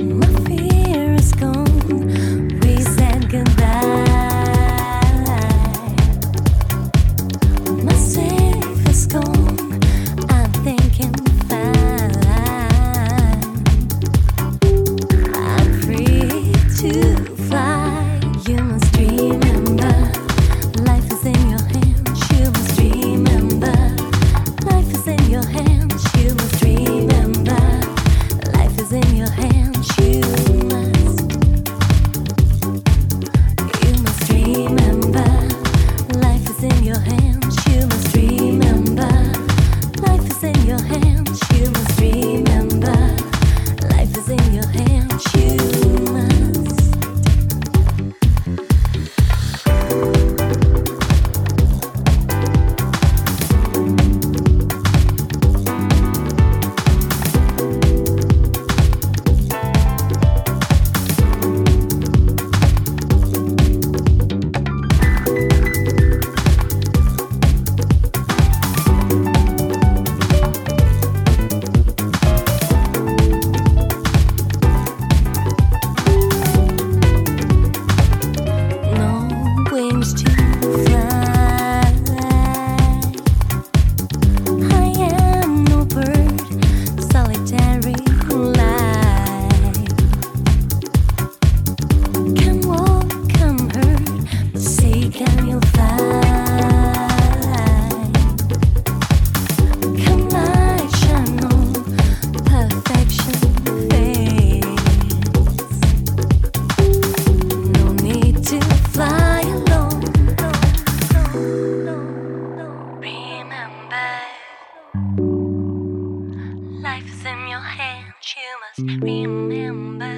My fear is gone. We said goodbye. My safe is gone. I'm thinking fine. I'm free to fly. You must remember, life is in your hands. You must remember, life is in your hands. You must remember, life is in your hands. You must remember, life is in your hands. You must remember, life is in your hands. You must remember, life is in your hands. You must. No wings to fly. I am no bird, solitary life. Can walk, come hurt, but say can you fly? Come light, shine on, perfection fades. No need to fly alone. Remember, life is in your hands. You must remember.